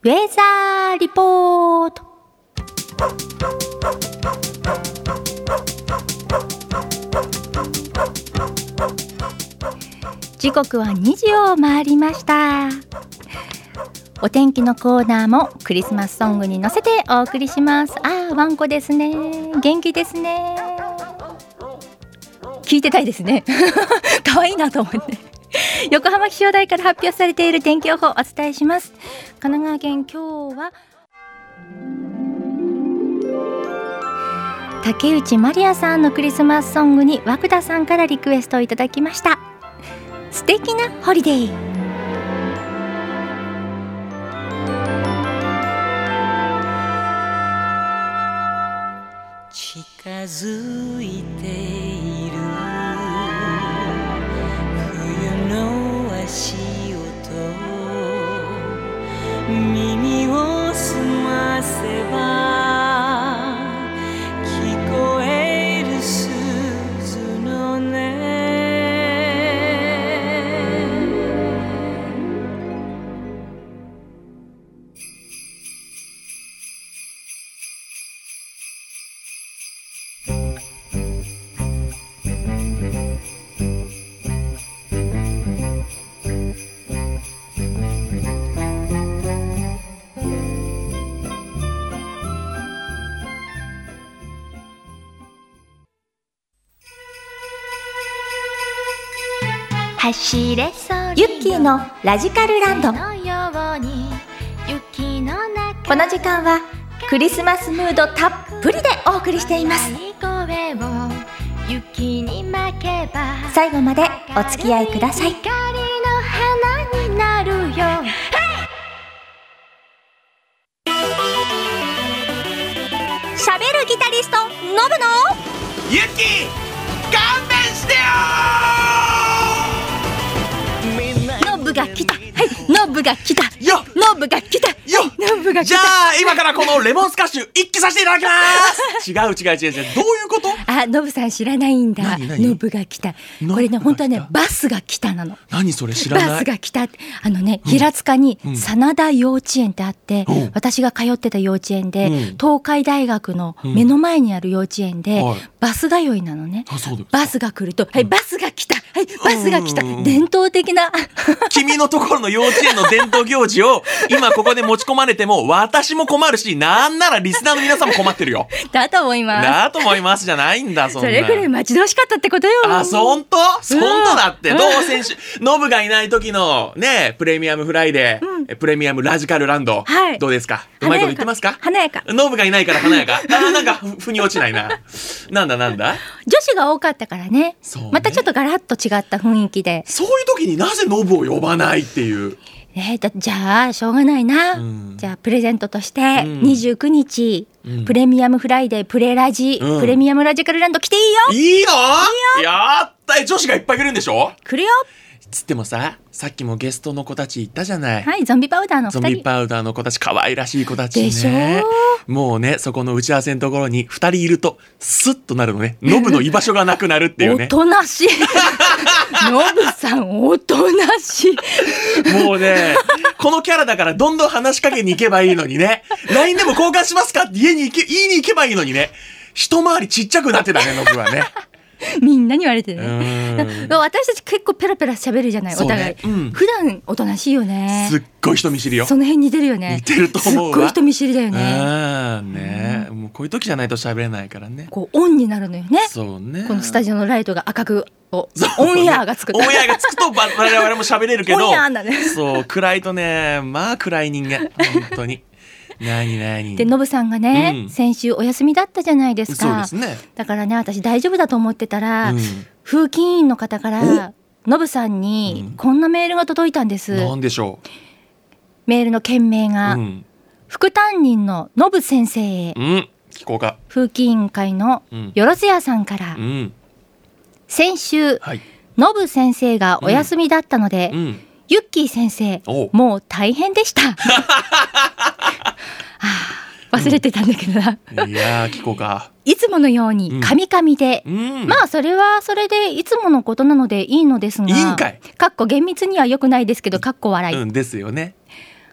ウェザーリポート。時刻は2時を回りました。お天気のコーナーもクリスマスソングに乗せてお送りします。ワンコですね。元気ですね。聞いてたいですね。可愛いなと思って。横浜気象台から発表されている天気予報をお伝えします。神奈川県、今日は竹内まりやさんのクリスマスソングに和久田さんからリクエストをいただきました。素敵なホリデー。 近づいている冬の足音、耳を澄ませば聞こえる鈴の音。 走れそうユッキーのラジカルランド。この時間はクリスマスムードたっぷりでお送りしています。最後までお付き合いください。喋るギタリストノブのユッキー勘弁してよノブが来た。ノブが来たよノブが来たよノブが来た。 じゃあ今からこのレモンスカッシュ一気させていただきます違うどういうこと？ ノブさん知らないんだ。ノブが来た。これね、本当はね、バスが来たなの。 何それ知らない。 バスが来た。平塚に真田幼稚園ってあって、私が通ってた幼稚園で、東海大学の目の前にある幼稚園で、バス通いなのね。バスが来ると、バスが来た。バスが来た。伝統的な君のところの幼稚園の伝統行事を今ここで持ち込まれても私も困るし、なんならリスナーの皆さんも困ってるよ。 だと思いますじゃないんだ。 それくらい待ち遠しかったってことよ。 本当だって。どう先週ノブがいない時のね、プレミアムフライデー、プレミアムラジカルランド、どうですか？うまいこと言ってますか？ 華やか。 ノブがいないから華やか。なんか腑に落ちないな。なんだ女子が多かったからね。またちょっとガラッと違った雰囲気で。 そういう時になぜノブを呼ばないっていう。 じゃあしょうがないな。じゃあプレゼントとして29日、プレミアムフライデープレラジ、プレミアムラジカルランド来ていいよ。 いいの？やった。女子がいっぱい来るんでしょ？来るよ。つってもさっきもゲストの子たち言ったじゃない。 ゾンビパウダーの2人。 ゾンビパウダーの子たち、可愛らしい子たちね。 でしょ？ もうね、そこの打ち合わせのところに2人いるとスッとなるのね。ノブの居場所がなくなるっていうね。 おとなしいノブさんおとなしい。 もうね、このキャラだからどんどん話しかけに行けばいいのにね。LINE でも交換しますかって言いに行けばいいのにね。一回りちっちゃくなってたね、ノブはね。 みんなに言われてね。私たち結構ペラペラ喋るじゃない、お互い。普段おとなしいよね。 すっごい人見知りよ。 その辺似てるよね。 似てると思うわ。 すっごい人見知りだよね。 もうこういう時じゃないと喋れないからね。 こうオンになるのよね。 そうね。 このスタジオのライトが赤くオンエアがつく。 オンエアがつくと我々も喋れるけど。 オンエアだね。 そう暗いとね、まあ暗い人間本当に。何でノブさんがね、先週お休みだったじゃないですか。 そうですね。 だからね、私大丈夫だと思ってたら、風紀委員の方からノブさんにこんなメールが届いたんです。 何でしょう？ メールの件名が、副担任のノブ先生へ。 聞こうか。 風紀委員会のよろずやさんから、先週、ノブ先生がお休みだったので、ユッキー先生もう大変でした忘れてたんだけどな、 いや聞こうか。 いつものようにカミカミで、まあそれはそれでいつものことなのでいいのですが、 いいんかい。 かっこ厳密には良くないですけどかっこ笑い、 ですよね。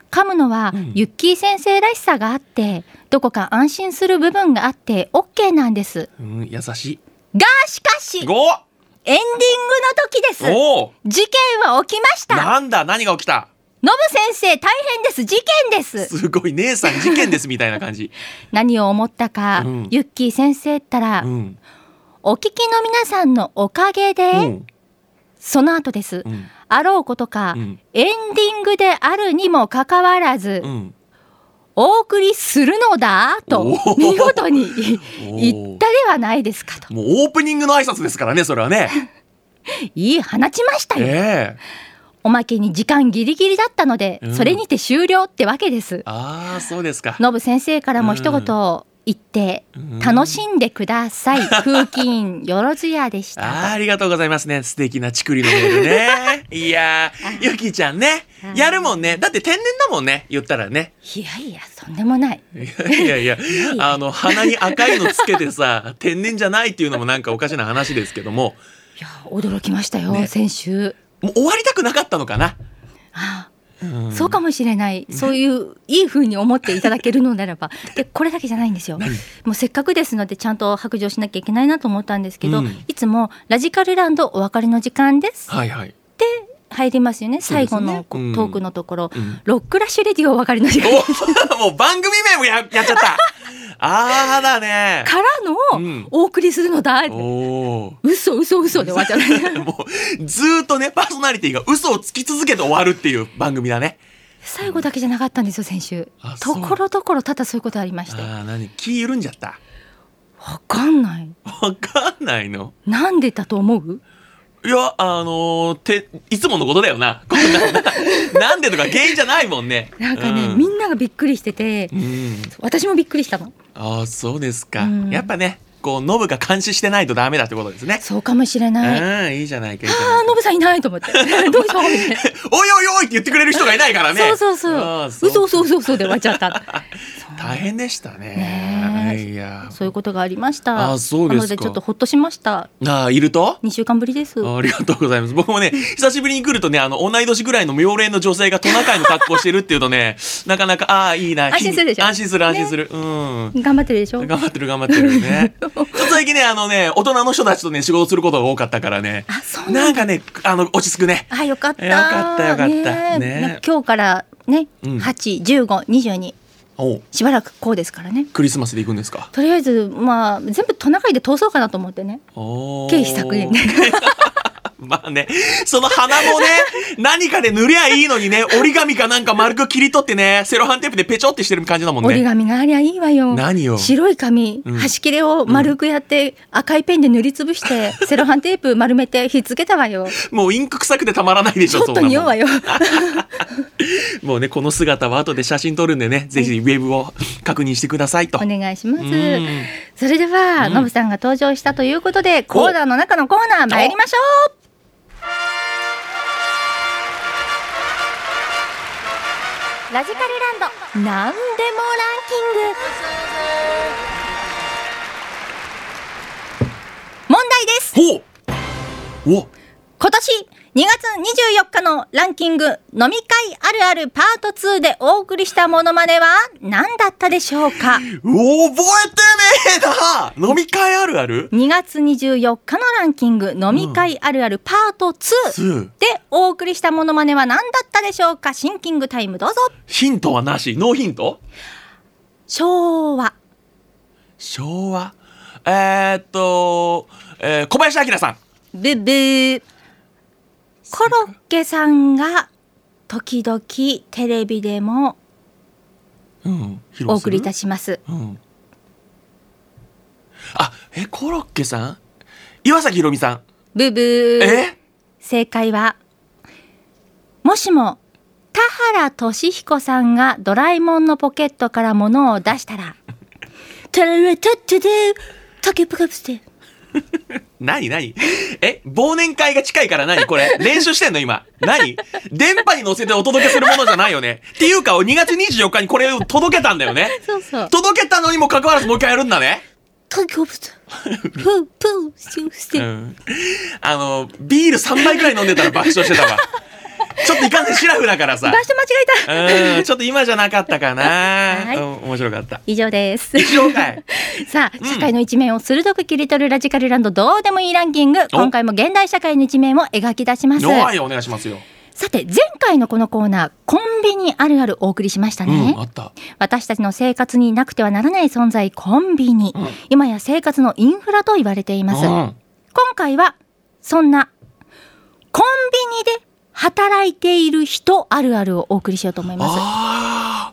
噛むのはユッキー先生らしさがあって、どこか安心する部分があって OK なんです。 優しい。 がしかしエンディングの時です。事件は起きました。 なんだ、何が起きた？ ノブ先生大変です、事件です。 すごい、姉さん事件ですみたいな感じ。 何を思ったか、ユッキー先生ったら、お聞きの皆さんのおかげで、その後です、あろうことか、エンディングであるにもかかわらず、お送りするのだと見事に言ったではないですかと。 もうオープニングの挨拶ですからね、それはね。 いい放ちましたよ。おまけに時間ギリギリだったので、それにて終了ってわけです。 そうですか。 ノブ先生からも一言言って楽しんでください。風紀よろずやでした。 ありがとうございますね。素敵なちくりのメールね。いやゆきちゃんね、やるもんね。だって天然だもんね、言ったらね。 いやいや、そんでもない。 いや鼻に赤いのつけてさ、天然じゃないっていうのもなんかおかしな話ですけども。 いや驚きましたよ、先週。 もう終わりたくなかったのかな。 そうかもしれない。そういういい風に思っていただけるのならば。でこれだけじゃないんですよ。もうせっかくですのでちゃんと白状しなきゃいけないなと思ったんですけど、いつもラジカルランドお別れの時間です、で入りますよね、最後のトークのところ、ロックラッシュレディオお別れの時間もう番組名もやっちゃった。だね。 からのお送りするのだ。嘘で終わっちゃう。 もうずーっとね、パーソナリティが嘘をつき続けて終わるっていう番組だね。 最後だけじゃなかったんですよ、先週。ところどころ多々そういうことありまして。 気緩んじゃった？ わかんない。 わかんないの？ なんでだと思う？ いやいつものことだよな。こんなんでとか原因じゃないもんね。 なんかね、みんながびっくりしてて、私もびっくりしたの。 そうですか。やっぱね、こうノブが監視してないとダメだってことですね。 そうかもしれない。 いいじゃないか。 ノブさんいないと思って。どうしようみたいな。 おいおいおいって言ってくれる人がいないからね。 嘘で終わっちゃった。 大変でしたね。 そういうことがありました。 そうですか。 なのでちょっとほっとしました。 いると 2週間ぶりです。 ありがとうございます。僕もね、久しぶりに来るとね、同い年ぐらいの妙齢の女性がトナカイの格好してるっていうとね、なかなかいいな。 安心するでしょ。 安心する。 頑張ってるでしょ。 頑張ってるね。ちょっと最近ね、大人の人たちとね仕事することが多かったからね。なんかね、落ち着くね。 よかった。 ね。 今日からね、8、15、22。しばらくこうですからね。 クリスマスで行くんですか？ とりあえず全部トナカイで通そうかなと思ってね。経費削減ね。 その鼻もね、何かで塗りゃいいのにね、折り紙かなんか丸く切り取ってね、セロハンテープでペチョってしてる感じだもんね。 折り紙がありゃいいわよ。 何よ。 白い紙、端切れを丸くやって、赤いペンで塗りつぶして、セロハンテープ丸めてひっつけたわよ。 もうインク臭くてたまらないでしょ。 ちょっと匂うわよ。 もうね、この姿は後で写真撮るんでね、ぜひウェブを確認してくださいと。 お願いします。それでは、ノブさんが登場したということで、コーナーの中のコーナー参りましょう。ラジカルランドなんでもランキング。問題です。今年2月24日のランキング飲み会あるあるパート2でお送りしたモノマネは何だったでしょうか？ 覚えてねえな。飲み会あるある 2月24日のランキング飲み会あるあるパート2でお送りしたモノマネは何だったでしょうか？シンキングタイムどうぞ。 ヒントはなし？ノーヒント？ 昭和。 小林明さん。 ブブー。コロッケさんが時々テレビでもお送りいたします。 コロッケさん？岩崎宏美さん。 ブブー。正解はもしも田原俊彦さんがドラえもんのポケットから物を出したらタララタッタでタケプカプステ何忘年会が近いからこれ練習してんの今？電波に乗せてお届けするものじゃないよね。っていうか2月24日にこれを届けたんだよね。 そう届けたのにもかかわらずもう一回やるんだね。 タケプステビール3杯くらい飲んでたら爆笑してたわ。 ちょっといかんせんシラフだからさ。 場所間違えた。 ちょっと今じゃなかったかな。 はい面白かった。 以上です。 以上かい。 さあ、社会の一面を鋭く切り取るラジカルランドどうでもいいランキング。今回も現代社会の一面を描き出します。 はい、お願いしますよ。 さて、前回のこのコーナー、コンビニあるあるお送りしましたね。 あった。 私たちの生活になくてはならない存在、コンビニ。今や生活のインフラと言われています。今回はそんなコンビニで働いている人あるあるをお送りしようと思います。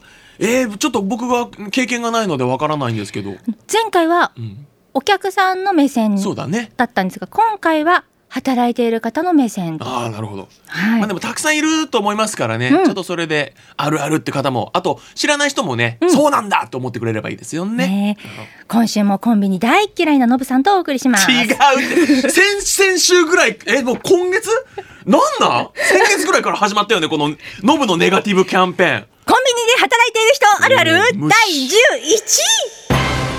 ちょっと僕が経験がないのでわからないんですけど、 前回はお客さんの目線だったんですが、今回は働いている方の目線。 なるほど。 はい。 でもたくさんいると思いますからね、ちょっとそれであるあるって方も、あと知らない人もね、そうなんだと思ってくれればいいですよね。 今週もコンビニ大嫌いなノブさんとお送りします。 違うって先週ぐらい、もう今月先月ぐらいから始まったよね、このノブのネガティブキャンペーン。 コンビニで働いている人あるある第11位。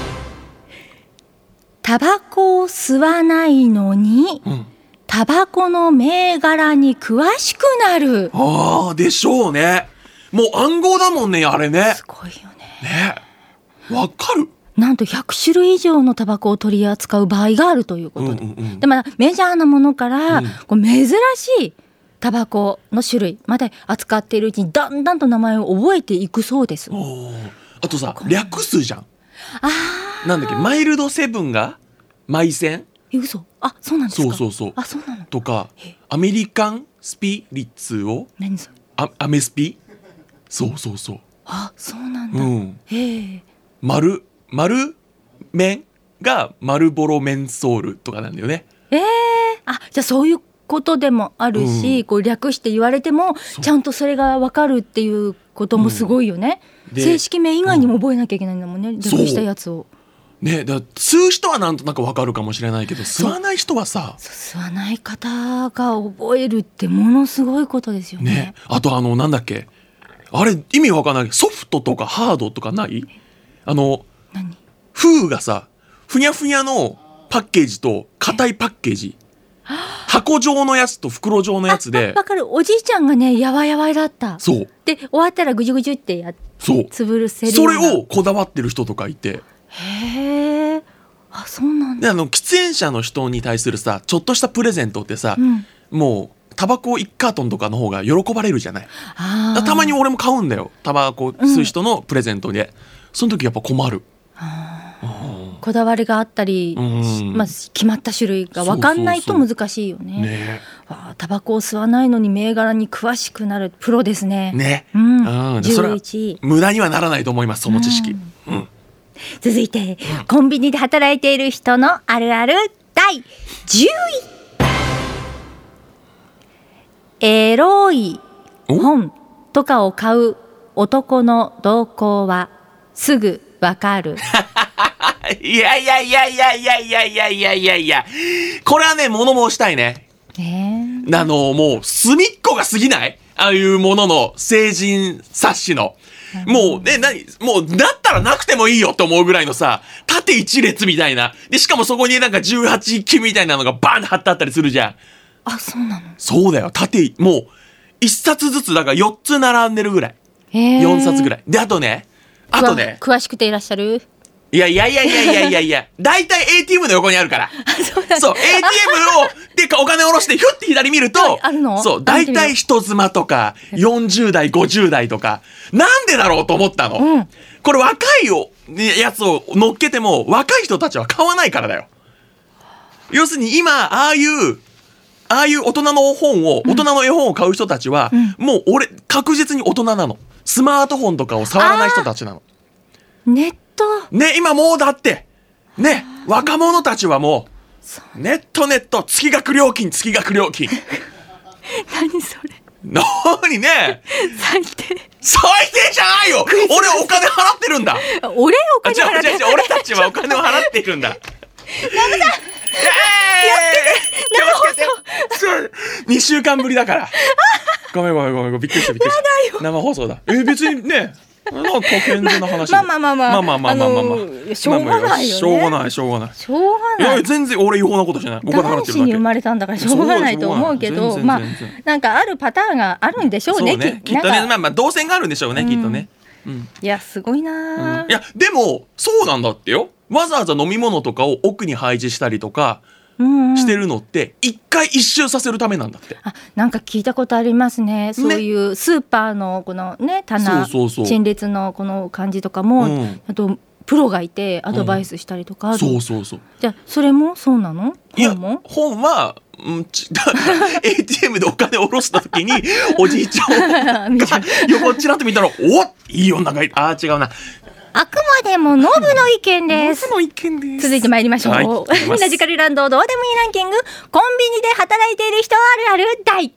タバコを吸わないのに、タバコの銘柄に詳しくなる。 でしょうね。もう暗号だもんね、あれね。 すごいよね。 わかる。 なんと100種類以上のタバコを取り扱う場合があるということで、でまたメジャーなものから、珍しいタバコの種類まで扱っているうちにだんだんと名前を覚えていくそうです。 あとさ、略数じゃん。なんだっけ、マイルドセブンがマイセン。 嘘。そうなんですか。 そうそうなの。 とかアメリカンスピリッツを何それ。 アメスピ。そうそうなんだ。 丸麺がマルボロメンソールとかなんだよね。 じゃあそういうことでもあるし、こう略して言われてもちゃんとそれが分かるっていうこともすごいよね。正式名以外にも覚えなきゃいけないんだもんね、略したやつを。 ね、だ吸う人はなんとなく分かるかもしれないけど、吸わない人はさ、 吸わない方が覚えるってものすごいことですよね。 あとなんだっけ、あれ意味わかんない。ソフトとかハードとかない？封がさ、ふにゃふにゃのパッケージと硬いパッケージ、箱状のやつと袋状のやつで。 わかる。おじいちゃんがね、やわやわだった。 そうで終わったらぐじゅぐじゅって潰せるような。 それをこだわってる人とかいて。 へえ。そうなんだ。 で喫煙者の人に対するさ、ちょっとしたプレゼントってさ、もうタバコ1カートンとかの方が喜ばれるじゃない。たまに俺も買うんだよ、タバコ吸う人のプレゼントで。その時やっぱ困る。 こだわりがあったり、決まった種類が分かんないと難しいよね。タバコを吸わないのに銘柄に詳しくなるプロですね。11位。 無駄にはならないと思います、その知識。 続いて、コンビニで働いている人のあるある第10位。エロい本とかを買う男の動向はすぐわかる。 いやこれはね、物申したいね。もう隅っこが過ぎない？ああいうものの成人冊子の。もうね、もうだったらなくてもいいよって思うぐらいのさ、縦一列みたいな。で、しかもそこになんか18期みたいなのがバーンと貼ってあったりするじゃん。 そうなの？ そうだよ。もう1冊ずつだから4つ並んでるぐらい。4冊ぐらい。で、あとね。 詳しくていらっしゃる？ いや。だいたい ATM の横にあるから。そう、ATM でお金下ろして、ひゅって左見ると、そう、だいたい人妻とか、40代、50代とか、なんでだろうと思ったの。これ若いやつを乗っけても、若い人たちは買わないからだよ。要するに今、ああいう大人の絵本を買う人たちは、もう確実に大人なの。スマートフォンとかを触らない人たちなの。 ネットね、今もうだってね、若者たちはもうネット月額料金何それ。何ね。最低じゃないよ。俺お金払ってるんだ。 俺たちはお金を払っているんだ。2週間ぶりだから。ごめんびっくりした。生放送だ。別にね、 なんか健全な話。 まあしょうがないよね。 しょうがない。 しょうがない。 いや全然俺違法なことしない。 男子に生まれたんだからしょうがないと思うけど、まあなんかあるパターンがあるんでしょうね。 きっとね、まあ動線があるんでしょうね、きっとね。 いやすごいな。 いやでもそうなんだってよ。わざわざ飲み物とかを奥に配置したりとかしてるのって一回一周させるためなんだって。 なんか聞いたことありますね。そういうスーパーのこのね棚陳列のこの感じとかも、あとプロがいてアドバイスしたりとか。そうじゃあそれもそうなの？ 本はATM でお金を下ろした時におじいちゃんが横ちらっと見たら、おっいい女がいる。違うな。 あくまでもノブの意見です。続いて参りましょう。ラジカルランドどうでもいいランキング、コンビニで働いている人あるある第9位。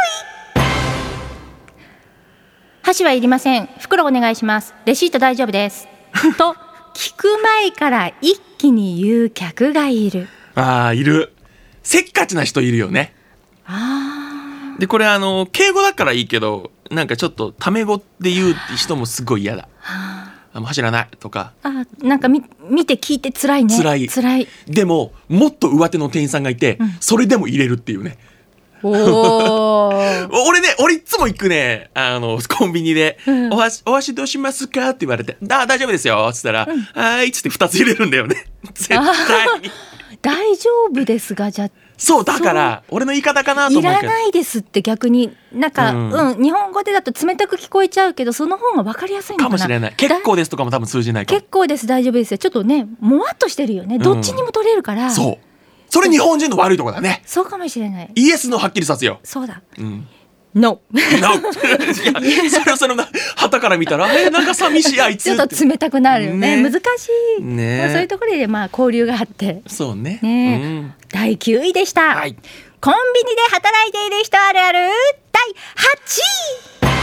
箸はいりません。袋お願いします。レシート大丈夫です。と聞く前から一気に言う客がいる。 いる。せっかちな人いるよね。でこれ敬語だからいいけど、なんかちょっとタメ語で言うって人もすごい嫌だ。走らないとか。 なんか見て聞いて辛いね。辛い。 でももっと上手の店員さんがいて、それでも入れるっていうね。俺いつも行くね、コンビニで、お箸どうしますかって言われて、大丈夫ですよっつったら、はいっつって2つ入れるんだよね。絶対に。 大丈夫ですが、じゃあそうだから俺の言い方かなと思うけど、 いらないですって逆になんか、日本語でだと冷たく聞こえちゃうけど、その方が分かりやすいのかな。 かもしれない。結構ですとかも多分通じないかも。 結構です、大丈夫ですよ。ちょっとねもわっとしてるよね。どっちにも取れるから。 それ日本人の悪いところだね。 そうかもしれない。 イエスのはっきりさせよう。 そうだ。ノー。 それを旗から見たらなんか寂しいあいつ。 ちょっと冷たくなるよね。難しい。そういうところで交流があって。 そうね。 第9位でした。コンビニで働いている人あるある第8位。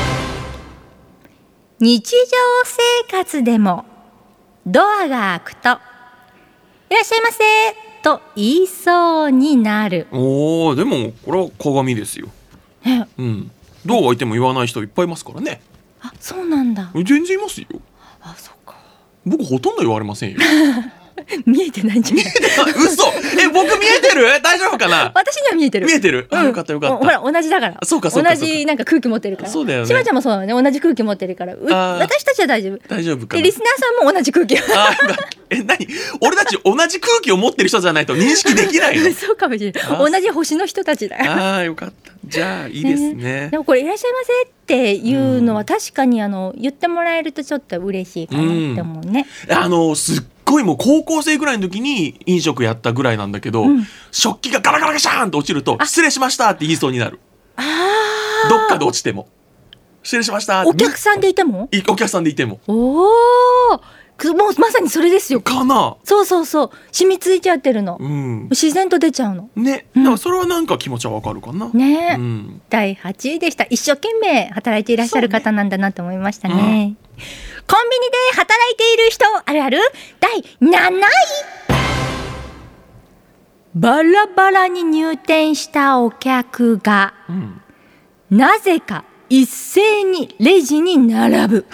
日常生活でもドアが開くといらっしゃいませと言いそうになる。 でもこれは鏡ですよ。ドア開いても言わない人いっぱいいますからね。 そうなんだ。 全然いますよ。 そうか。 僕ほとんど言われませんよ。 見えてないんじゃない？ 嘘。僕見えてる？大丈夫かな？ 私には見えてる。 見えてる。よかった。 ほら同じだから。 そうか。 同じなんか空気持ってるから。 そうだよね。 しまちゃんもそうだね。同じ空気持ってるから。私たちは大丈夫。 大丈夫かな。 リスナーさんも同じ空気。 何？俺たち同じ空気を持ってる人じゃないと認識できないの？ そうかもしれない。同じ星の人たちだ。 よかった。じゃあいいですね。 でもこれいらっしゃいませっていうのは確かに言ってもらえるとちょっと嬉しいかなって思うね。 すっごいもう高校生ぐらいの時に飲食やったぐらいなんだけど、食器がガラガラガシャーンと落ちると失礼しましたって言いそうになる。どっかで落ちても失礼しました。 お客さんでいても？ お客さんでいても。 もうまさにそれですよ。 かな。そう染みついちゃってるの。自然と出ちゃうのね。だからそれはなんか気持ちはわかるかなね。第8位でした。一生懸命働いていらっしゃる方なんだなと思いましたね。コンビニで働いている人あるある第7位。バラバラに入店したお客が、なぜか一斉にレジに並ぶ。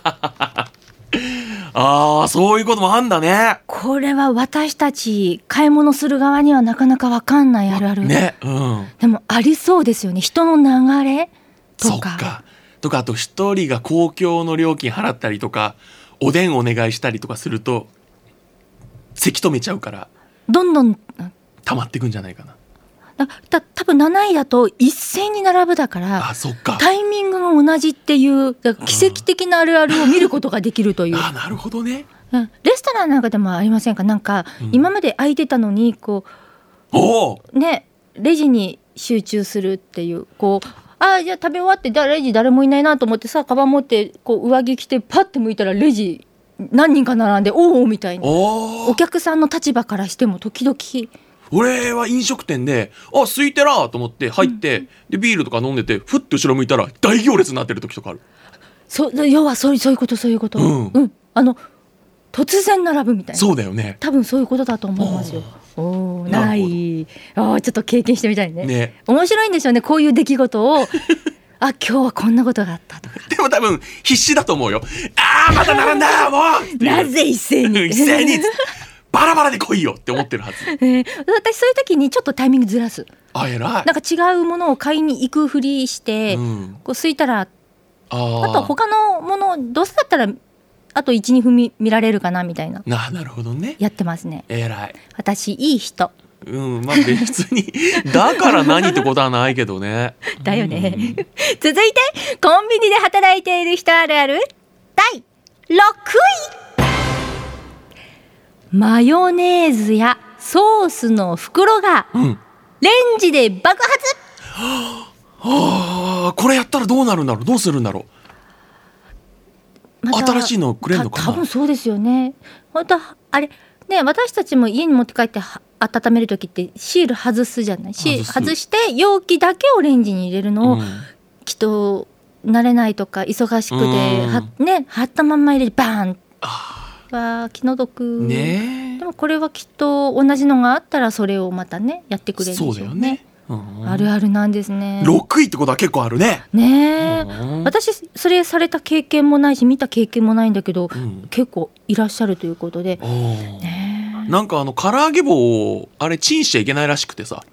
そういうこともあんだね。 これは私たち買い物する側にはなかなか分かんないあるあるね。 でもありそうですよね。人の流れとか。 あと一人が公共の料金払ったりとかおでんお願いしたりとかするとせき止めちゃうからどんどん溜まっていくんじゃないかな。 多分7位だと一斉に並ぶだからタイミングが同じっていう奇跡的なあるあるを見ることができるという。 なるほどね。 レストランなんかでもありませんか？なんか今まで空いてたのにレジに集中するっていうじゃあ食べ終わってレジ誰もいないなと思ってカバン持って上着着てパッて向いたらレジ何人か並んでおみたいな。お客さんの立場からしても時々。 俺は飲食店で空いてらと思って入って、でビールとか飲んでてふっと後ろ向いたら大行列になってる時とかある。 要はそういうこと。突然並ぶみたいな。 そうだよね。 多分そういうことだと思いますよ。ない。ちょっと経験してみたいね。面白いんでしょうね。こういう出来事を今日はこんなことがあったとか。 でも多分必死だと思うよ。また並んだもうなぜ一斉に一斉にバラバラで来いよって思ってるはず。 私そういう時にちょっとタイミングずらす。 偉い。 なんか違うものを買いに行くふりして、こう空いたらあと他のものどうせだったらあと 1,2 分見られるかなみたいな。 なるほどね。 やってますね。 偉い。 私いい人。 まあ別にだから何ってことはないけどね。 だよね。続いてコンビニで働いている人あるある第6位。マヨネーズやソースの袋がレンジで爆発。 これやったらどうなるんだろう。どうするんだろう。新しいのくれるのかな。 多分そうですよね。本当あれね、私たちも家に持って帰って温める時ってシール外すじゃない。外して容器だけをレンジに入れるのを、きっと慣れないとか忙しくて貼ったまんま入れてバーンは気の毒、でもこれはきっと同じのがあったらそれをまたねやってくれるんでしょうね。そうだよね。あるあるなんですね。 6位ってことは結構あるね。 私それされた経験もないし見た経験もないんだけど、結構いらっしゃるということで、 なんか唐揚げ棒をあれチンしちゃいけないらしくてさ。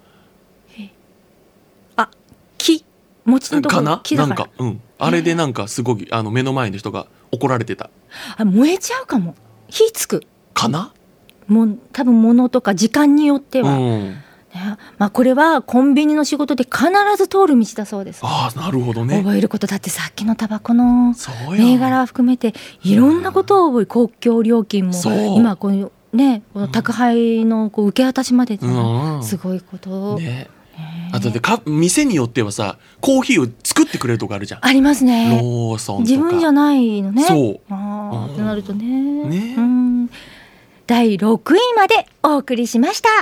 餅のところ木だからなんかあれでなんかすごい目の前の人が怒られてた。 燃えちゃうかも。火つくかな。 もう多分物とか時間によっては、これはコンビニの仕事で必ず通る道だそうです。 なるほどね。 覚えることだってさっきのタバコの銘柄含めていろんなことを覚え、公共料金も今この宅配の受け渡しまですごいこと、あとで店によってはさコーヒーを作ってくれるとこあるじゃん。 ありますね。 ローソンとか自分じゃないのね。 そうってなるとね。第6位までお送りしました。さ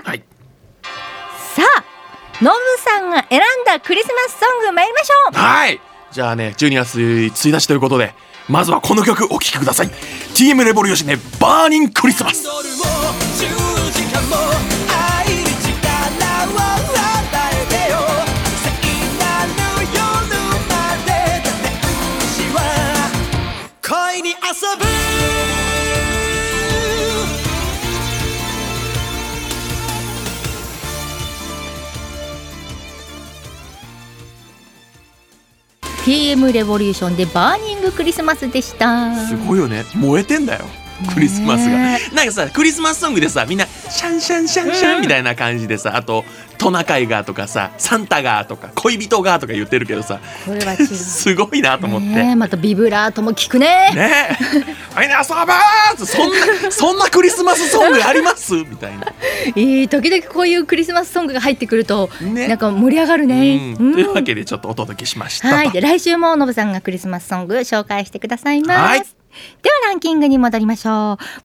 あノブさんが選んだクリスマスソング参りましょう。 はい、じゃあね12月1日ということでまずはこの曲お聴きください。 TM レボリューションでバーニングクリスマス。 TM レボリューションでバーニングクリスマスでした。 すごいよね。燃えてんだよクリスマスが。なんかさクリスマスソングでさみんなシャンシャンシャンシャンみたいな感じでさ、あとトナカイがとかさサンタがとか恋人がとか言ってるけどさ、 これは違うすごいなと思って、 またビブラートも聞くね。 はいね遊ばーそんなクリスマスソングありますみたいな。 時々こういうクリスマスソングが入ってくると、なんか盛り上がるね。 というわけでちょっとお届けしました。 で来週もノブさんがクリスマスソング紹介してくださいます。ではランキングに戻りましょう。